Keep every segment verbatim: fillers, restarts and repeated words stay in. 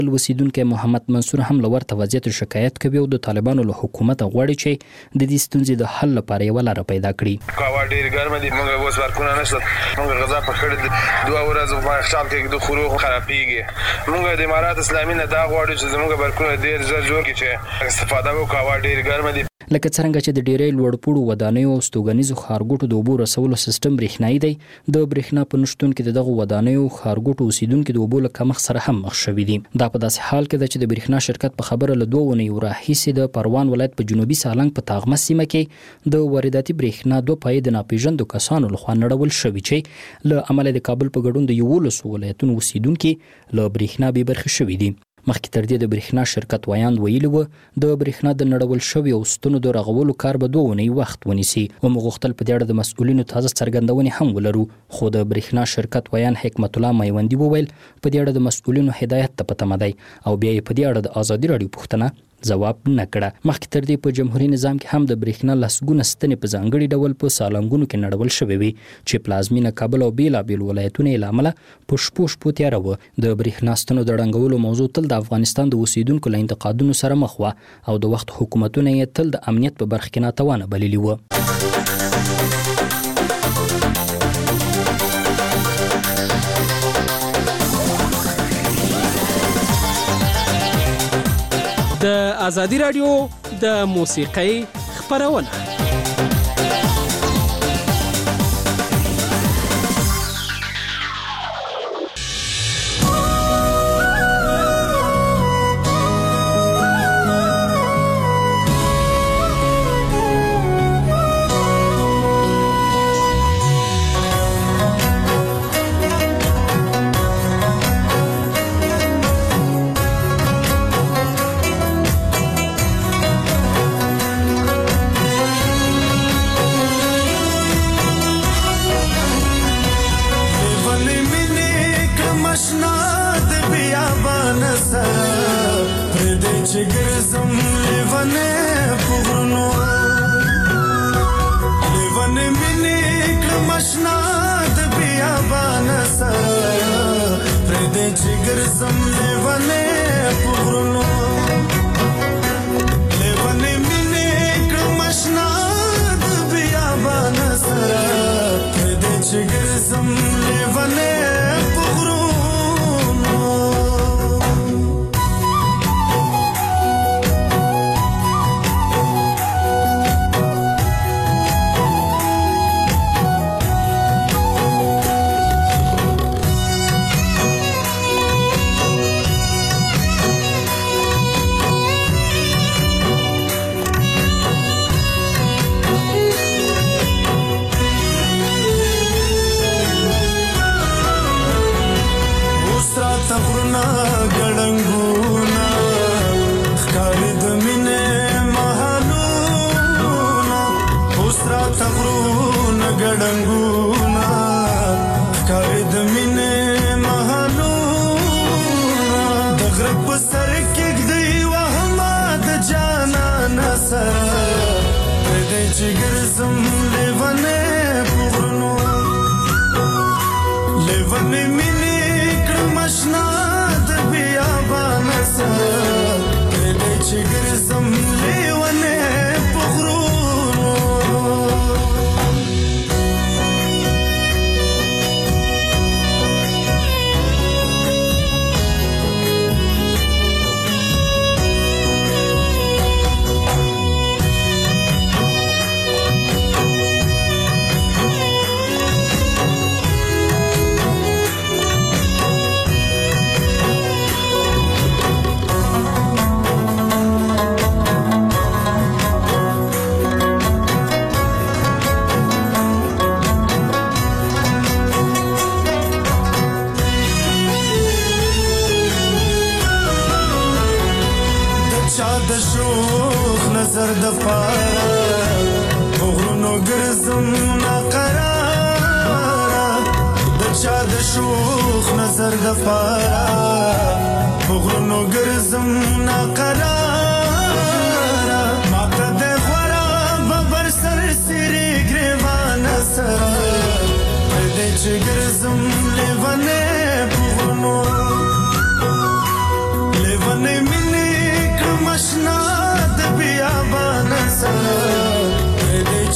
اوسیدونکو محمد منصور هم له ورته وضعیت شکایت کوي او د طالبانو له حکومت غواړي چې د دې ستونزې د حل لپاره یو لار پیدا کړي. کاوه ډیر ګرم دي، موږ اوس ورکونه نشته، موږ غذا په خړې دوه ورځې په خپل کې د خورو خرابېږي. موږ د امارات اسلامي نه دا غواړو چې زموږ ورکونه ډیر زر جوړ کړي چې استفاده وکړو. کاوه ډیر ګرم دي. لکه څنګه چې د ډیری لوړپوړو ودانیو او ستوګنیزو ښارګوټو د اوبو رسولو سیستم برېښنایي دی، د برېښنا په نشتون کې دغه ودانیو ښارګوټو اوسیدونکو د اوبو له کمښت سره هم مخ شوي دي. دا په داسې حال کې ده چې د برېښنا شرکت په خبره له دوه اونیو راهیسې د پروان ولایت په جنوبي سالنګ په تاغمه سیمه کې د وارداتي برېښنا دوه پایې د ناپېژندو کسانو لخوا نړول شوي چې له امله د کابل په ګډون د یولسو ولایتونو اوسیدونکي له برېښنا بې برخې شوي دي. مخکې تر دې د برېښنا شرکت ویاند ویلي و د برېښنا د نړول شویو ستنو د رغولو کار به دوه اونۍ وخت ونیسي. ومو غوښتل په دې اړه د مسؤلینو تازه څرګندونې هم ولرو، خو د برېښنا شرکت ویاند حکمت الله میوندي وویل په دې اړه د مسؤلینو هدایت ته په تمه دی او بیا یې په دې اړه د ازادي راډیو پوښتنه ځواب نه کړه. مخکې تر دې په جمهوریت نظام کې هم د برېښنا لسګونه ستنې په ځانګړي ډول په سالنګونو کې نړول شوې وي چې پلازمینه کابل او بیلابیل ولایتونه یې له امله په شپو شپو تیاره وه. د برېښنا ستنو د ړنګولو موضوع تل د افغانستان د اوسیدونکو له انتقادونو سره مخ وه او د وخت حکومتونه یې تل د امنیت په برخه کې ناتوانه بللي وه. د ازادي راډیو د موسیقۍ خپرونه.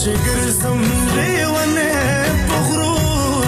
چې ګرځم لیونې په غرونو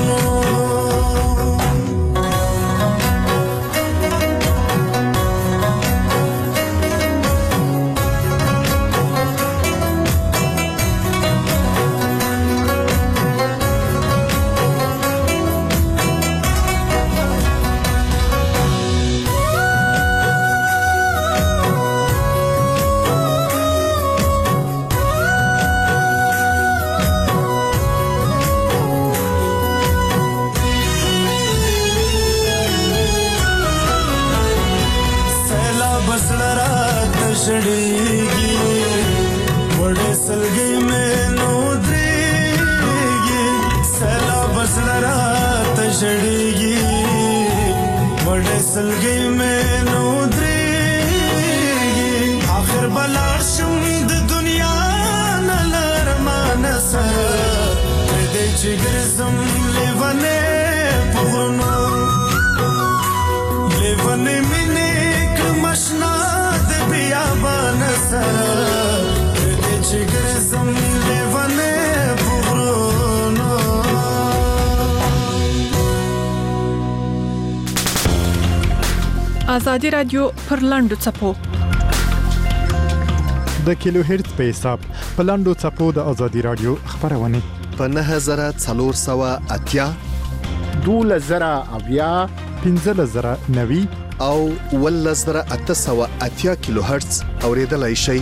شړېږي وړې سلګۍ مې نو درېږي سیلاب زړه راته شړېږي وړې سلګۍ مې نو درېږي آخر به لاړ شم د دنیا نه له ارمانه سره پرېږدی چې ګرځم لیونې په غرونو لیونې مینې کړم اشنا بیابان سره پرېږدی چې ګرځم لیونې په غرونو. ازادي راډیو پر لاندو څپو د کیلو هرتز په حساب په لاندو څپو د ازادي راډیو خبرونه په نهه زره څلور سوه اتیا دوله زره اویا پنځه زره نوي او ولس زره اته سوه اتیا کیلو هرتز اوریدلای شئ.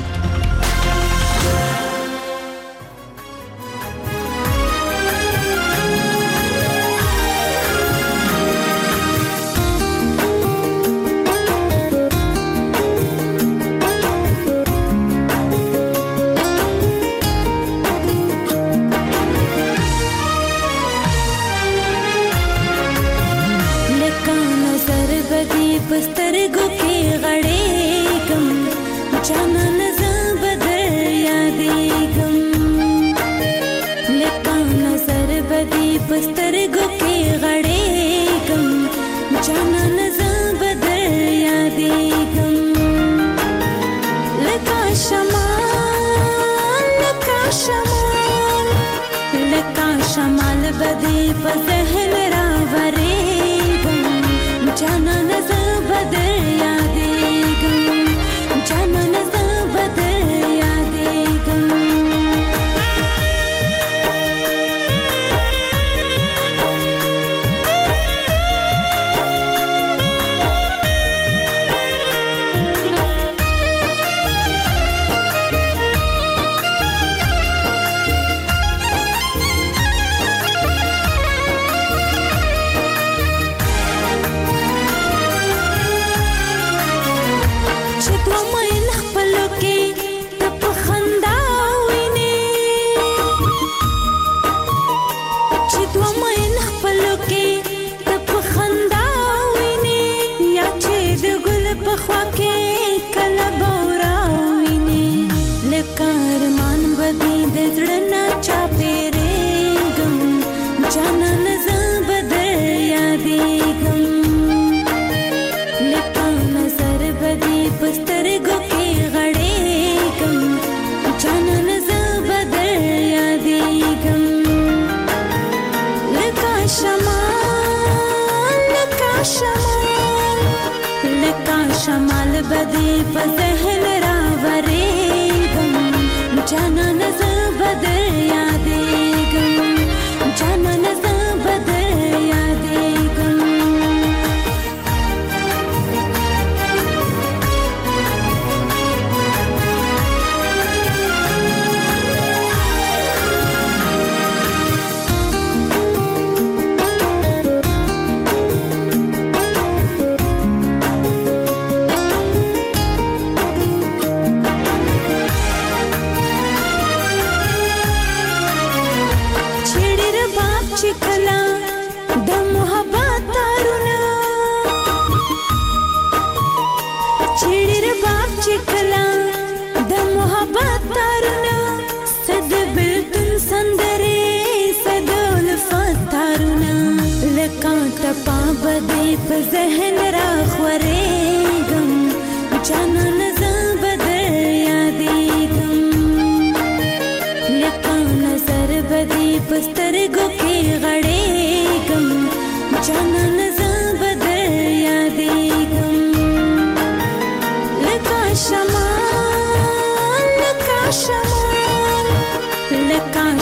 Jana nazar badal yaad egam lekana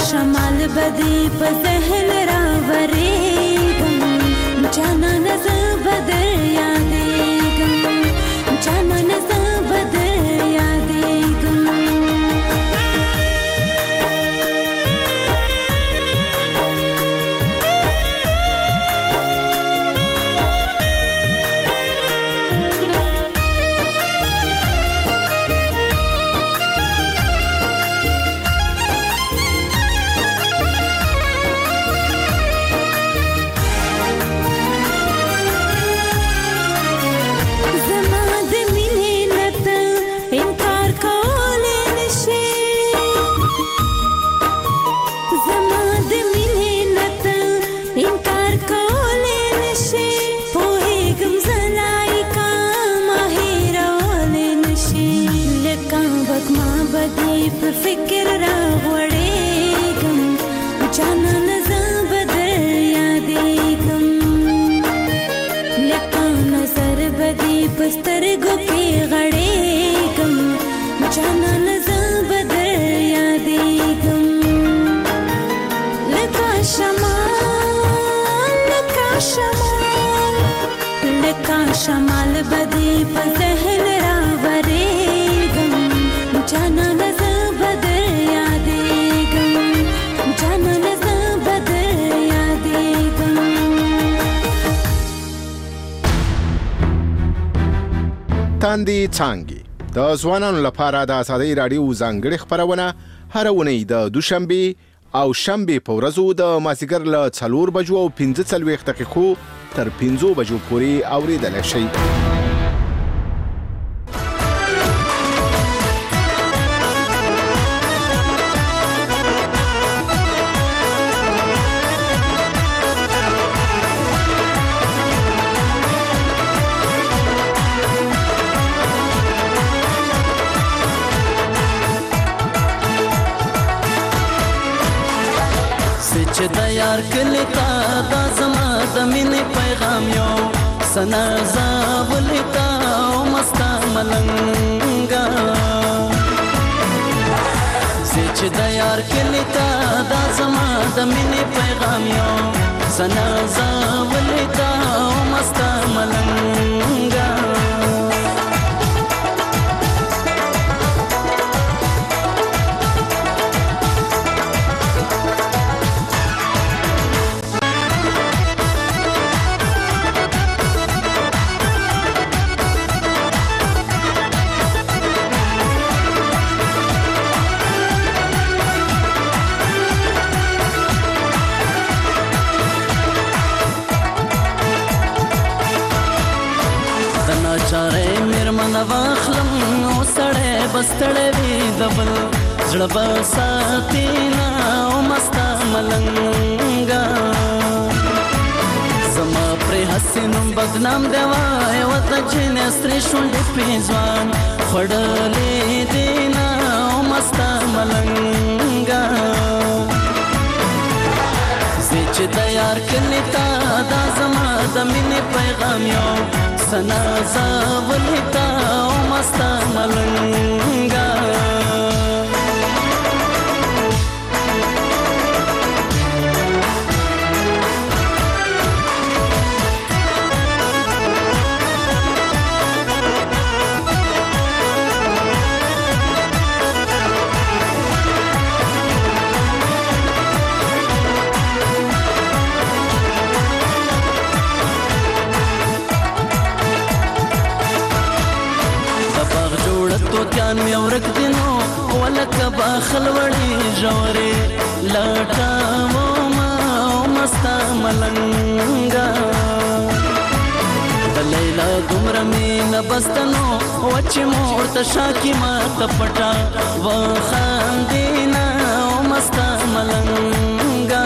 شمال بدی په ذهن راورېږم جانانه زه به در یادېږم جانانه زه به در یادېږم پر فکر راغوړېږم جانانه زه به در یادېږم لکه نظر به دې په سترګو کې غړېږم جانانه زه به در یادېږم لکه شمال لکه شمال لکه شمال به دې په ذهن راورېږم جانانه زه به در یادېږم جانانه زه به در یادېږم تاندې څانګې د ځوانانو لپاره د آزادۍ راډیو ځانګړې خپرونه هره اونۍ د دوشنبې او شنبې په ورځو د مازدیګر له څلور بجو او پنځه څلوېښت دقیقو تر پنځو بجو پورې اورېدلی شئ. چې د یار کلی تا دا زما د مینې پیغام یو سنا زاولی تا او مستا ملنګا چې د یار کلی تا دا زما د مینې پیغام یو سنا زاولی تا او مستا ملنګا چاره میرمن واخلم او سړی بستړی وي د بل زړه به ساتي نه او مستا ملنګا زما پرې هسې نوم بدنام دی وایه ورته چې نسترې شونډې پې ځوان خوړلې دي نه او مستا ملنګا زه چې د یار کلي تا دا زما د مینې پیغام یو سنا زاولی تا او مستا ملنګا توتیان می ورک دینو ولکه باخل وړي ژورې لټاو ما مستا ملنګا د لیلا دومره مینه بستنو وچې مور ته شاکي ما ته پټا وخاندینا مستا ملنګا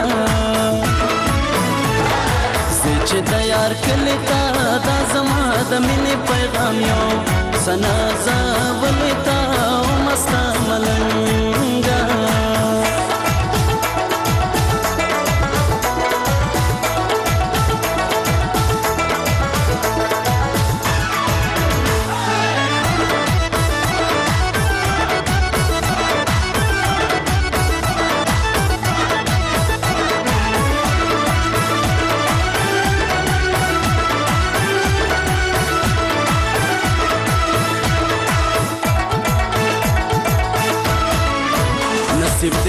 زه چې د یار کلی تا دا زما د مینې پیغام یو سنا زاولی تا او مستا ملنګا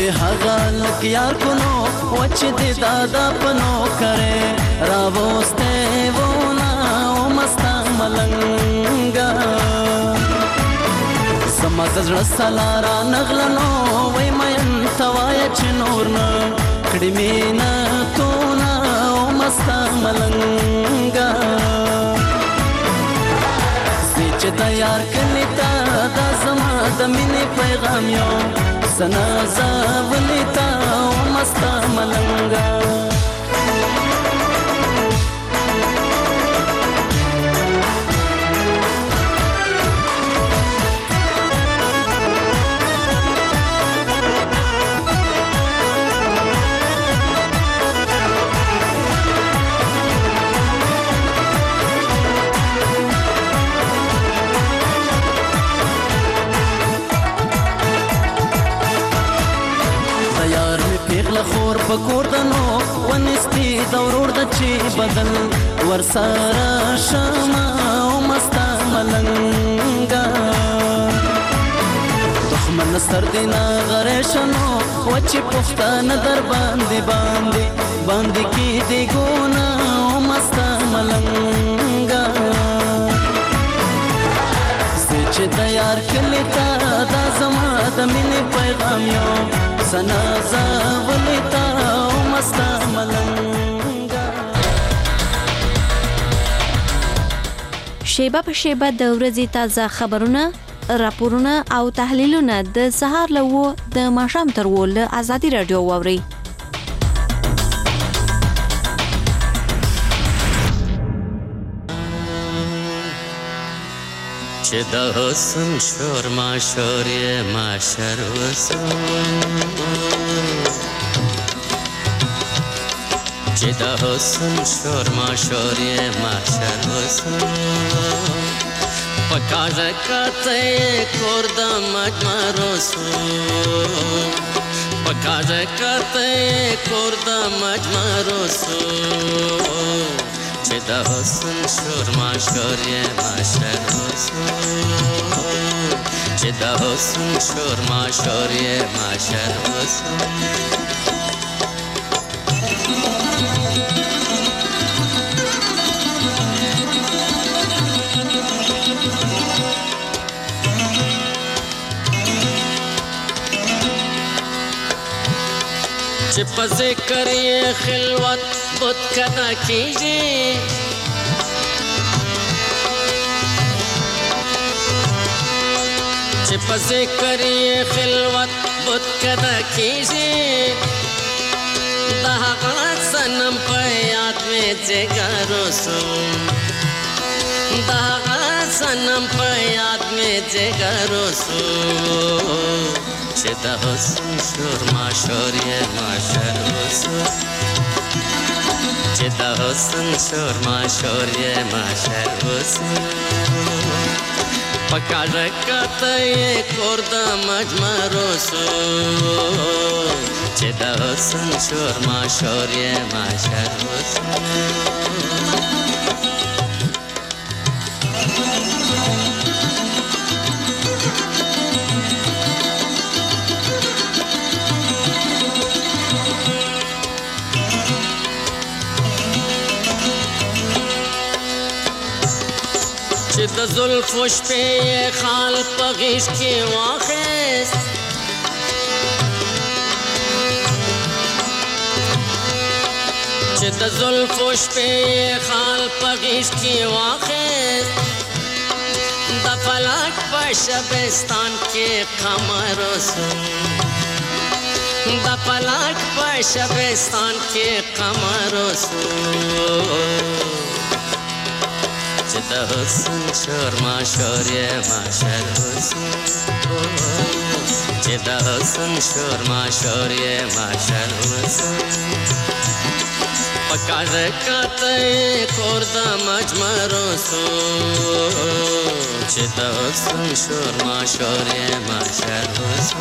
هغه لک یار کنو وچ دې دادا پنو کرے راوسته ونا او مستا ملنګا سماز رسلارا نغلنو وای مې توای چ نور نه کړي مینا تو نا او مستا ملنګا چې دا یار کلیتا دا زما د مینې پیغام یو سنا زاولیتا او مستا ملنګا خور پکور دنو ونستی دورور د چی بدل ورسره شمع او مستا ملنګا دښمن ستر دینا غریشنو وچی پښتانه در باندې باندې باندې کی دی ګونا او مستا ملنګا چې د یار کلیتا دا زما د مینې پیغام یو سنا زاولیتا او مستا ملنګا شیبه په شیبه د ورځې تازه خبرونه راپورونه او تحلیلونه د سهار له و د ماښام تر و له ازادي رادیو واوري چې د حسن شور ما شور یې ما شر وسو چې د حسن شور ما شور یې ما شر وسو پکاژه کته کور د مجمر وسو پکاژه کته کور د مجمر وسو چې د حسن شور ما شور یې ما شر وسو چې د حسن شور ما شور یې ما شر وسو چې په ذکر یې خلوت بت کنا کیږي چې په ذکر یې خلوت بت کنا کیږي دا هغه صنم په یاد مې جګر وسو دا هغه صنم په یاد مې جګر وسو چې د حسن شور ما شور یې ما شر وسو چې د حسن شور ما شور یې ما شر وسو پکاژه کته یې کور د مجمر وسو چې د حسن شور ما شور یې ما شر وسو چې د زلفو شپې یې خال په غیږ کې واخیست چې د زلفو شپې یې خال په غیږ کې واخیست د فلک په شبستان کې قمر وسو د فلک په شبستان کې قمر وسو چې د حسن شور ما شور یې ما شر وسو چې د حسن شور ما شور یې ما شر وسو پکاژه کته کور د مجمر وسو چې د حسن شور ما شور یې ما شر وسو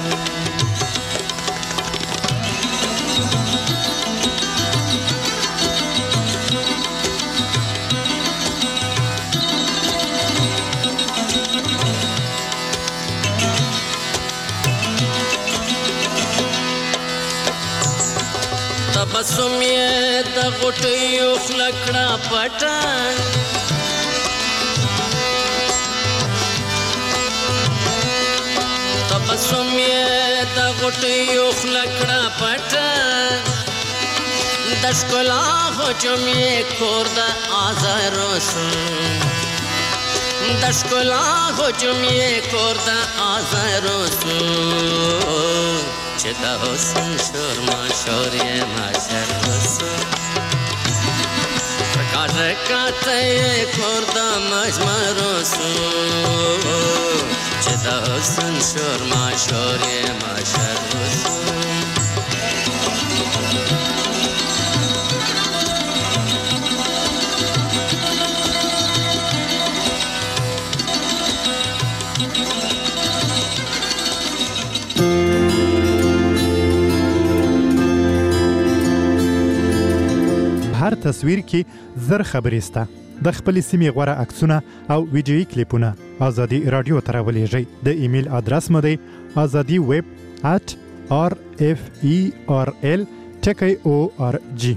تبسم یې د غوټیو خوله کړه پټه تبسم یې د غوټیو خوله کړه پټه د ښکلا هجوم یې کور د آزارو سو د ښکلا هجوم یې کور د آزارو سو چې د حسن شور ماشور یې ماشر سو رکا رکاته یې کور د مجمرو سو چې د حسن شور ماشور یې ماشر سو هر تصویر کې زر خبرې سته د خپل سیمې غوړه عکسونه او ویډیويي کلیپونه ازادي رادیو ته راولېږئ د ایمیل ادرس مو دی azadi web at r f e r l ټکی او ار جی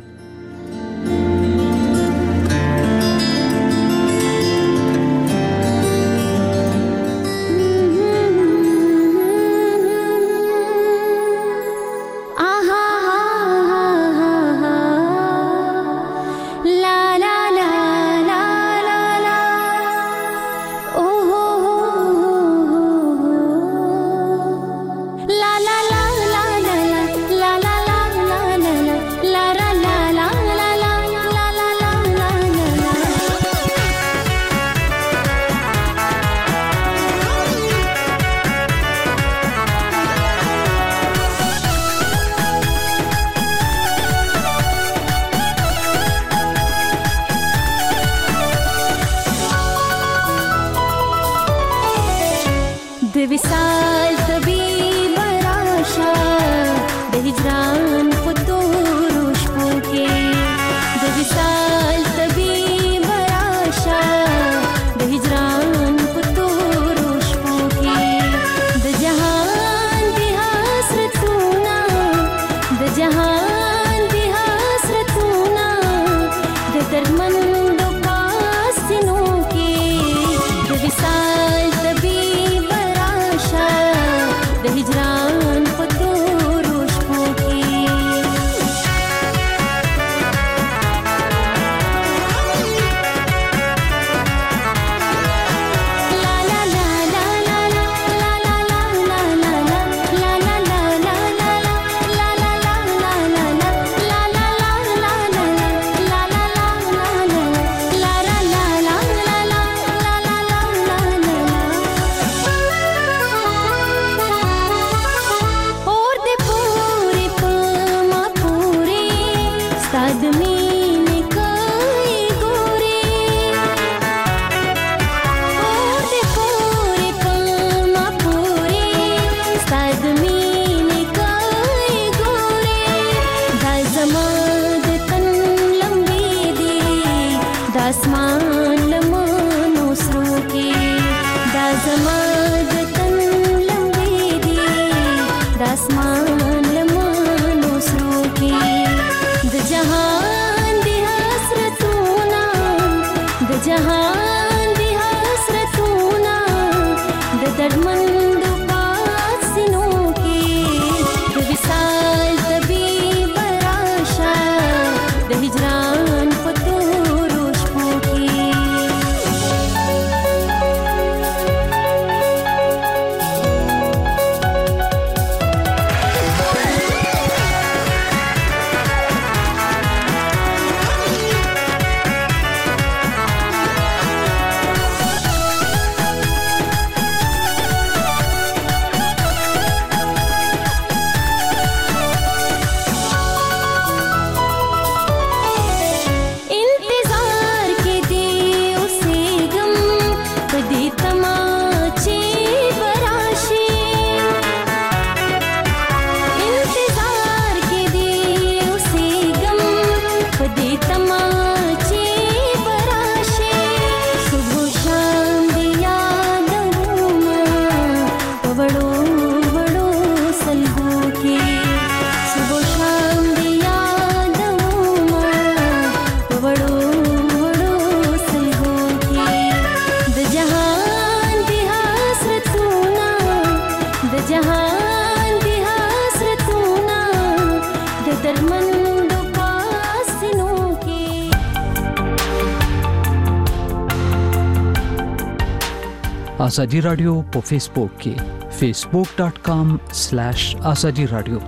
ازادي رادیو په فیسبوک کې فیسبوک ډاٹ کام سلیش ازادي رادیو.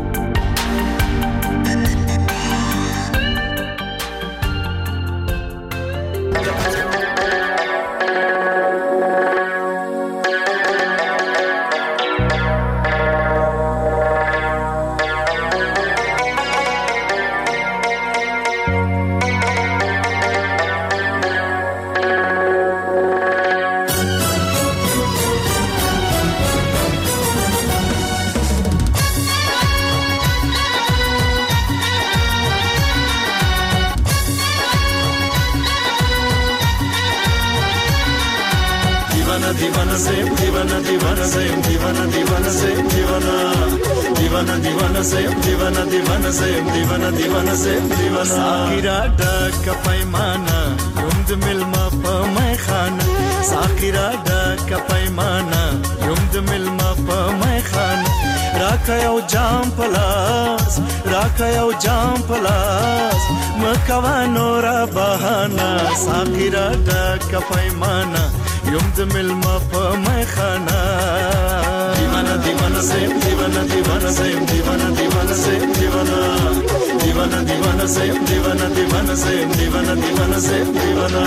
پیمانا یم د ملما په مخانا دیوانا دیوانا سیم دیوانا دیوانا سیم دیوانا دیوانا سیم دیوانا دیوانا دیوانا سیم دیوانا دیوانا سیم دیوانا دیوانا سیم دیوانا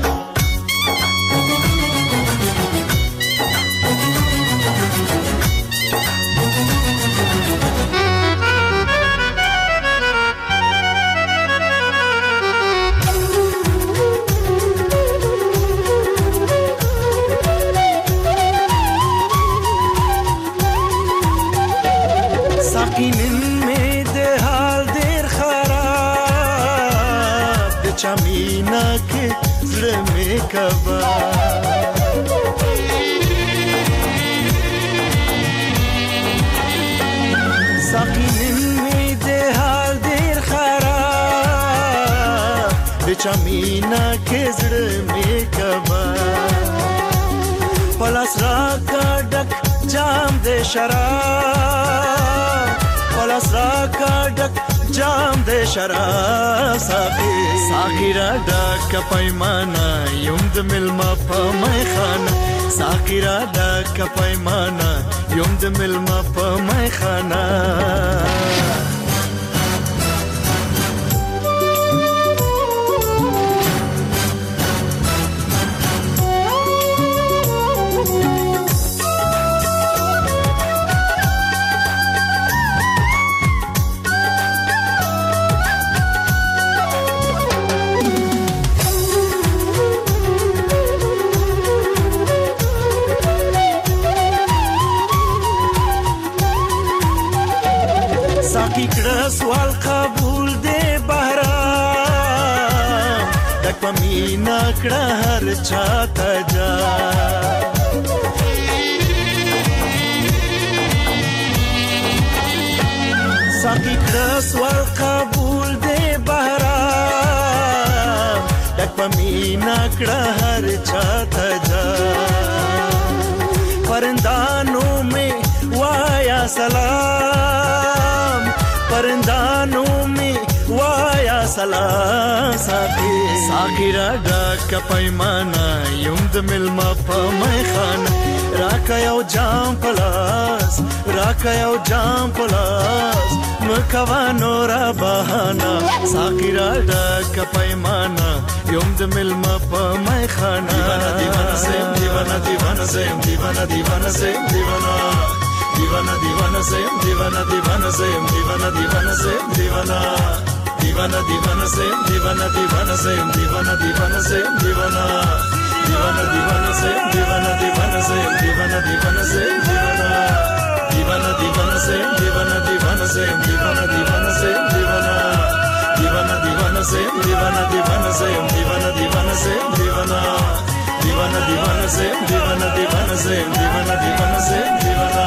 چمینا کې زړه می کبا پلاس را کا ډک جام دې شراب پلاس را کا ډک جام دې شراب ساقي ساقي را ډک پیمانا یم د ملما په میخانه ساقي را ډک پیمانا یم د ملما په میخانه سوال قبول دے بهرام دک پمینا کړه هر چاته جا ساقي کړه سوال قبول دے بهرام دک پمینا کړه هر چاته جا پرندانو میں وایا سلام پرندانو می وایا سلام ساقي ساقي را ډک پیمانا یم د ملما په میخانه راکا یو جام پلاس راکا یو جام پلاس مکوانو را بهانا ساقي را ډک پیمانا یم د ملما په میخانه دیوانا سیم دیوانا دیوانا سیم دیوانا دیوانا سیم دیوانا دیوانا دیوانا سیم دیوانا دیوانا سیم دیوانا دیوانا سیم دیوانا دیوانا دیوانا سیم دیوانا دیوانا سیم دیوانا دیوانا سیم دیوانا دیوانا دیوانا سیم دیوانا دیوانا سیم دیوانا دیوانا سیم دیوانا دیوانا دیوانا سیم دیوانا دیوانا سیم دیوانا دیوانا سیم دیوانا دیوانا دیوانا سیم دیوانا دیوانا سیم دیوانا دیوانا سیم دیوانا دیوانا دیوانا سیم دیوانا دیوانا سیم دیوانا دیوانا سیم دیوانا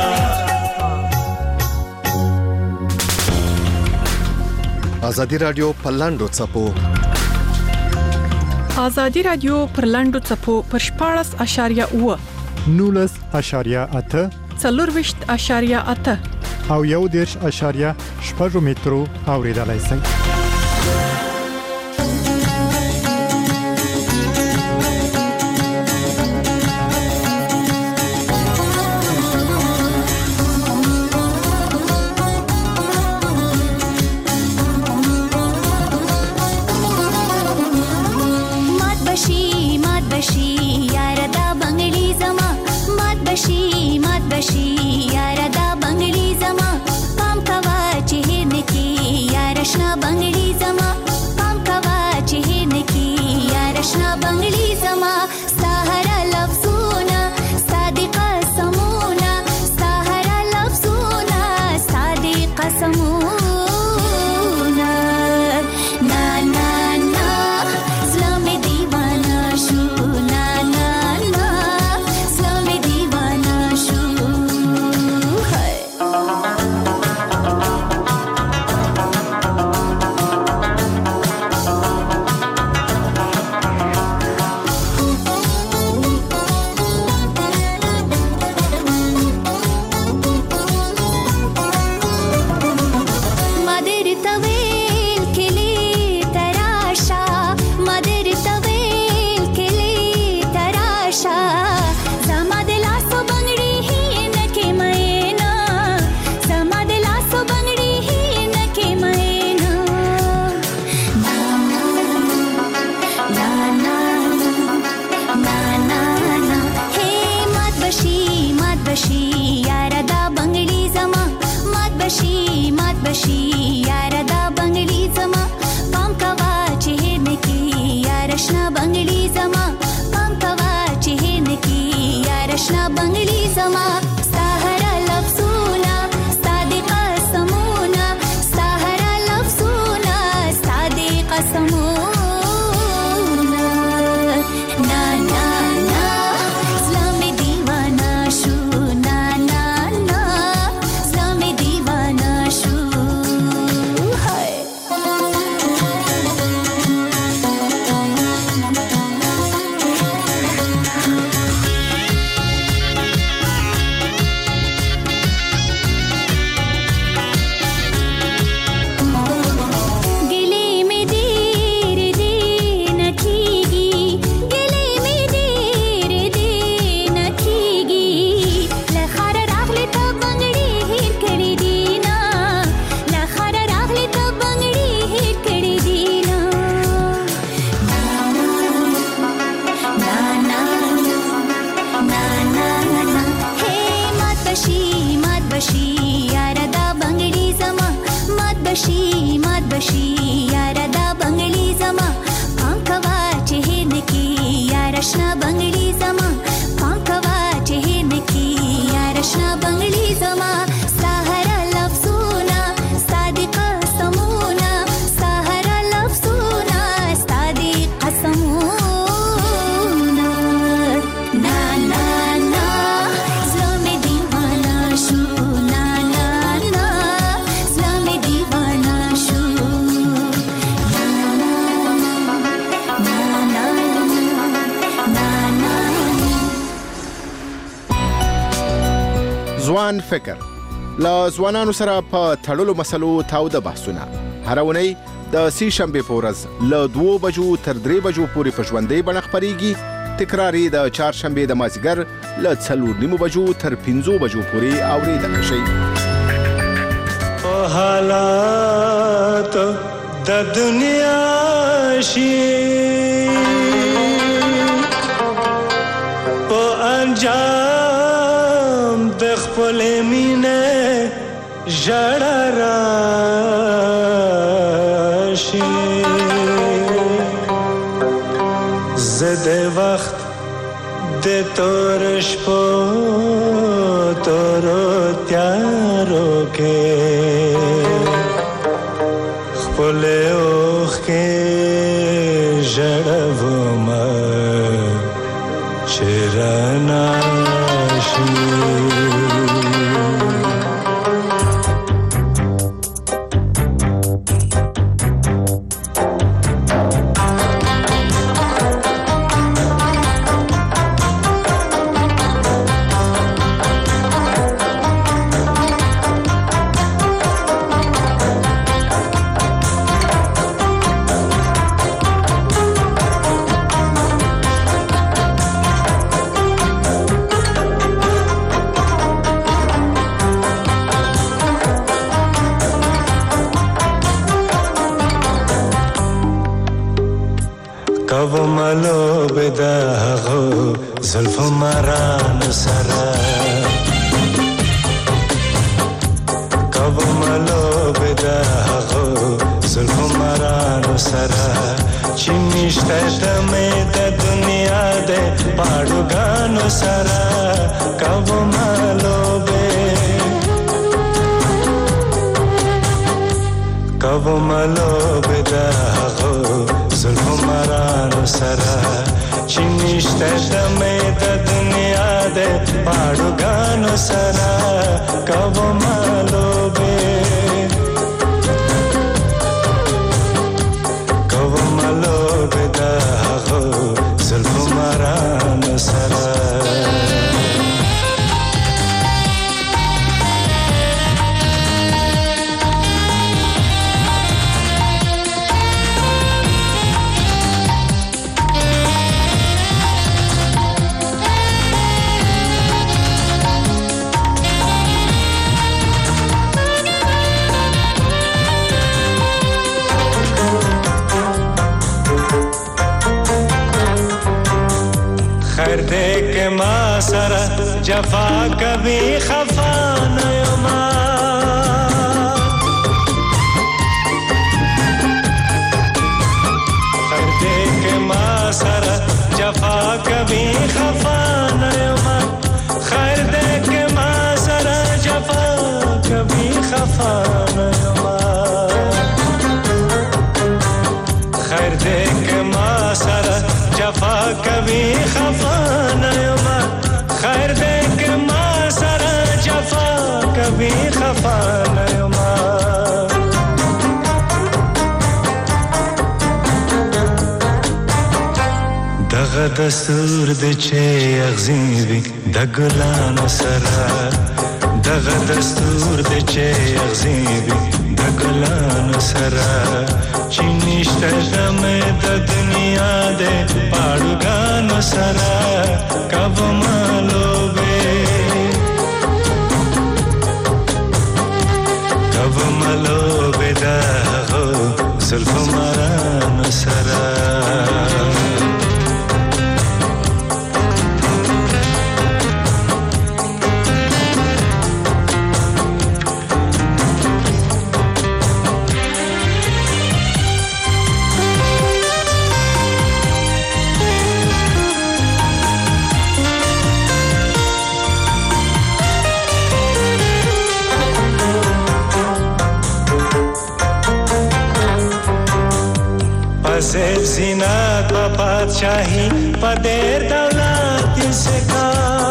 ازادي رادیو پلاندو چپو ازادي رادیو پرلاندو چپو پر شپاړس اشاریه اوه نولس اشاریه اته څلورویشت اشاریه اته او یو دیرش اشاریه شپږ مترو اوریدلای شئ. بشي مات بشي یار دا بنگړي زما مات بشي مات بشي یار دا بنگړي زما پام کوا چې نکی یار شنا بنگړي زما پام کوا چې نکی یار شنا بنگړي زما سحر لفظونا صادق قسمونا سحر لفظونا صادق قسمونا ځوان فکر لا ځوانانو سره په تړلو مسلو تاوده بحثونه هر اونۍ د سې شنبې په ورځ له دوه بجو تر درې بجو پورې په ژوندۍ بڼه خپرېږي تکرار یې د چهارشنبې د مازدیګر له څلور نیمو بجو تر پنځو بجو پورې اورېدلی شئ. حالات د دنیا شي په انجام د خپل مینه ژړا راشي زده وخت د تور شپو تور تیارو کې خپل اوخ کې ژړوم چرنا شي کبو ملو بداغو زلف مران سرا کبو ملو بداغو زلف مران سرا چمیشته دمه د دنیا ده پاڑو گانو سرا کبو ملو به کبو ملو بداغو زلفو مرانو سرا چینشته دمه د دنیا ده پاڑو گانو سرا کبو مالو بے کبو مالو بے دا غو زلفو مرانو سرا خیر دے کے ماں سره جفا کوي خفا نه یما خیر دې کې ما سره جفا کوي خفا نه یما خیر دې کې ما سره جفا کوي خفا نه یما خیر دې کې ما سره جفا کوي خفا نه یما خیر دې کې ما سره جفا کوي خفا نه یما دغه دستور د چې اغزیوي د ګلانو سره دغه دستور د چې اغزیوي د ګلانو سره چې نشته دمه د دنیا د پاړګانو سره کب مالوبه کب مالوبه دا زلف مارانو سره پسیب زینت و پادشاهی پدر دولت سکا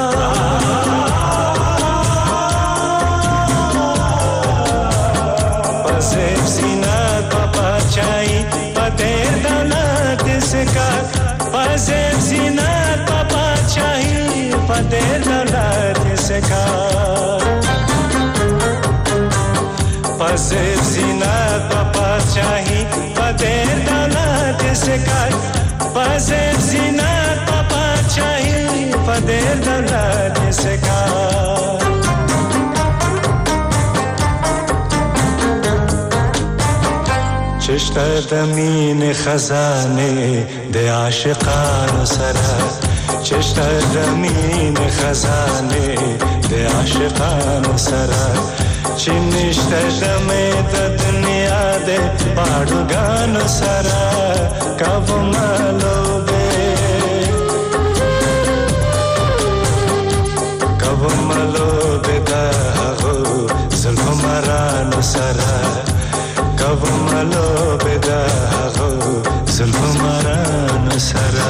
پسیب زینت و پادشاهی پدر دولت سکا پسیب زینت و پادشاهی پدر دولت سکا پسیب زینت و پادشاهی پدر دولت سکار پسیب زینت و پادشاهی پدر دولت سکار چشته دمین خزانه د عاشقانو سره چشته دمین خزانه د عاشقانو سره چې نشته دمه د دنیا د پاړګانو سره کب مالوبه کب مالوبه دا زلف مارانو سره کب مالوبه دا زلف مارانو سره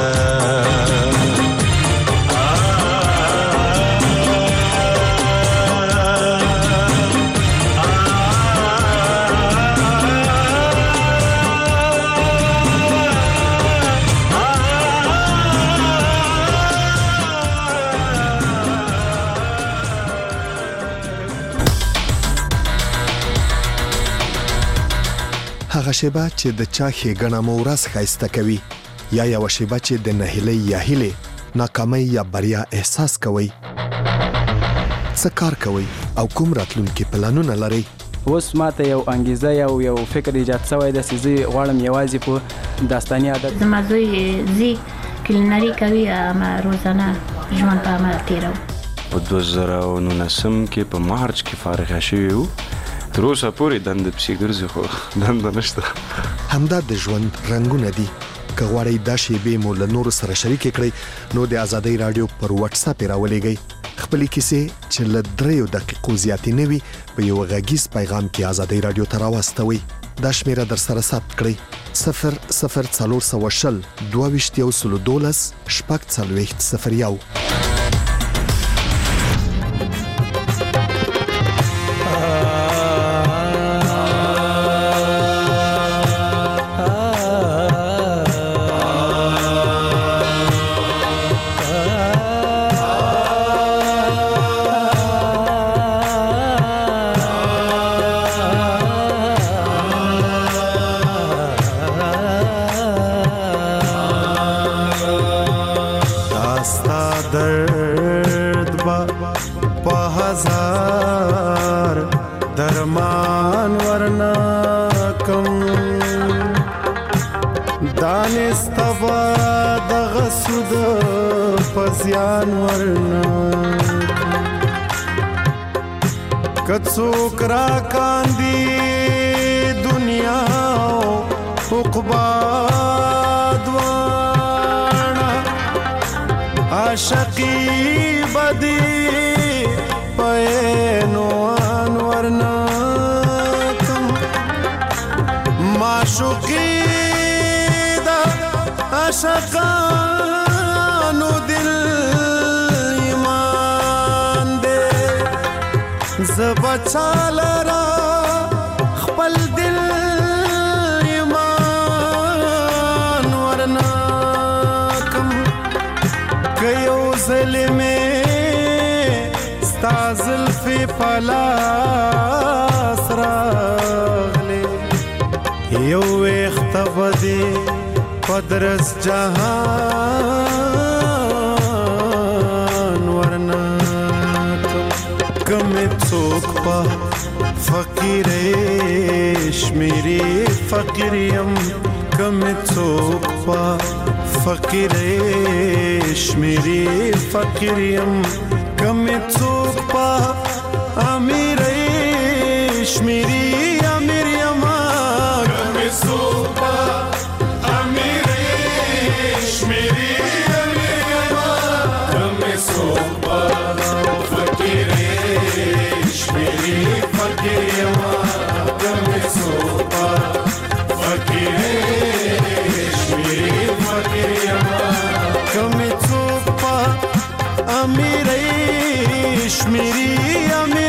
هغه شیبه چې د چا ښېګڼه مو ورځ ښایسته کوي یا یوه شیبه چې د نهیلۍ یا هیلې ناکامۍ یا بریا احساس کوئ څه کار کوئ او کوم راتلونکي پلانونه لرئ اوس ماته یو انګیزه یو یو فکر ایجاد شوی دی چې زه غواړم یوازې په داستاني عادت زما زوی زی کلینري کوي اما روزانه ژوند په عمل تېروو په دوه زره او نولسم کې په مارچ کې فارغه شوي وو تر اوسه پورې دنده پسې ګرځي خو دنده نشته همدا د ژوند رنګونه دي که غواړئ دا شیبې مو له نورو سره شریکې کړئ نو د ازادۍ راډیو پر واتساپ یې راولېږئ خپلې کیسې چې له دریو دقیقو زیاتې نه وي په یو غږیز پیغام کې ازادۍ راډیو ته راواستوئ دا شمیره در سره ثبت کړئ صفر صفر څلور سوه شل دوه ویشت یو سلو دولس شپږ څلوېښت صفر یو زیان ورنه کڅوک را کاندي دنیا او عقبا دواړه عاشقي بدي پینو انورنا کم معشوقي دا عاشقانو دل ایمان دے زبچا لرا خپل دل ایمان ورنا کم کيو ظلمه ستازل فی پلاس راغلی یو اختبدی پدرس جهان ورناکم کمی څوک پا فقیرش میری فقیریم کمی څوک پا فقیرش میری فقیریم کمی څوک پا امیرش میری امیر یما کمی څوک پا امیرش میری امیر یما کمی څوک پا فقیرش میری فقیر یما کمی څوک پا فقیرش میری فقیر یما کمی څوک پا امیرش میری امیر